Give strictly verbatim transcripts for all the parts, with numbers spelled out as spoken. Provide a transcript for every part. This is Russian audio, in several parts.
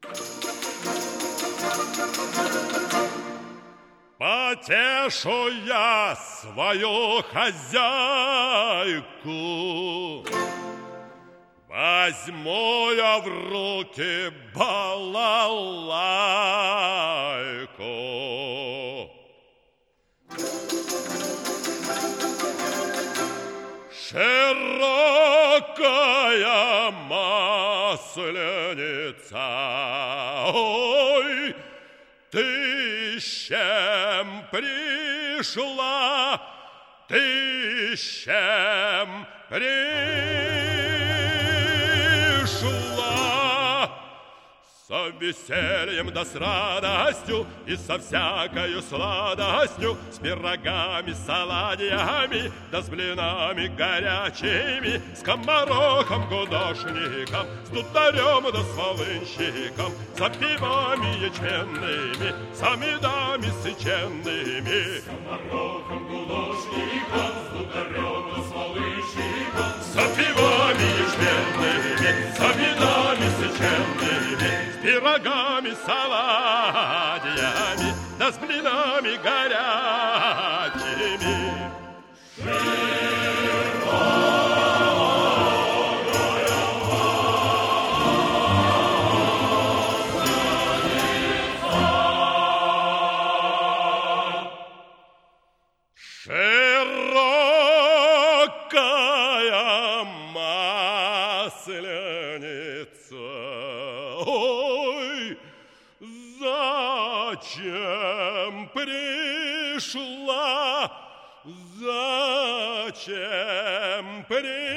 Потешу я свою хозяйку, возьму я в руки балалайку. Широкая масленица, ой, ты с чем пришла, ты с чем пришла? Со весельем да с радостью и со всякою сладостью, с пирогами, с оладьями, да с блинами горячими, с скоморохом, гудошником, с дударем да с волынщиком, за пивами ячменными, за медами сыченными. С скоморохом, гудошником, с дударем да с волынщиком, за пивами ячменными, за медами сыченными, с пирогами, с оладьями, да с блинами горячими. Широкая масленица, ой, зачем пришла, зачем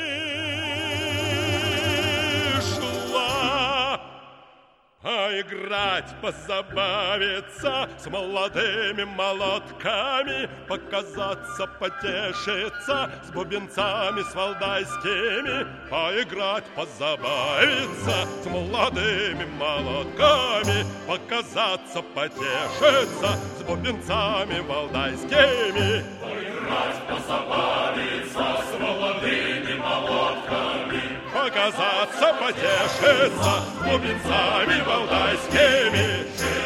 пришла? А играть, позабавиться с молодыми молотками, показаться, потешиться с бубенцами, с валдайскими. Поиграть, позабавиться с молодыми молотками, показаться, потешиться с бубенцами валдайскими. Поиграть, позабавиться с молодыми молотками, показаться, потешиться с бубенцами валдайскими.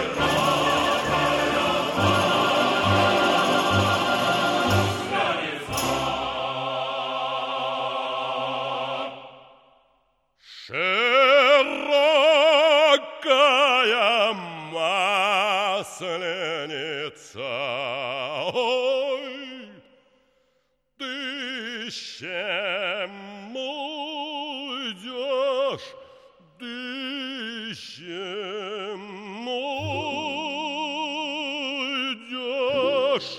Широкая масленица, ой, ты с чем уйдешь, ты с чем уйдешь?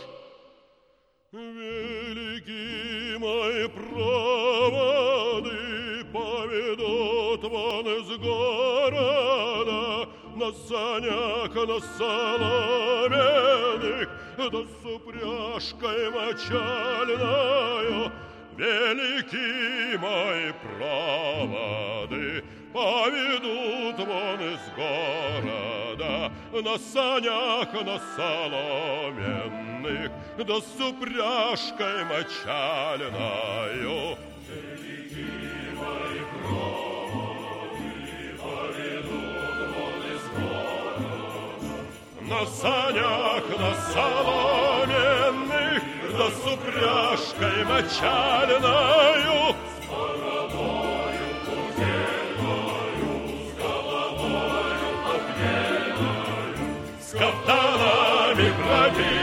Великие мои проводы поведут вон из города на санях, на соломенных, да с упряжкой мочальною. Великие мои проводы поведут вон из города на санях, на соломенных, да с упряжкой мочальною. Великие мои проводы поведут вон из города на санях, на соломенных, да с упряжкой мочальною. с головою кузнельною, с головою огненною, с кафтанами пробитыми,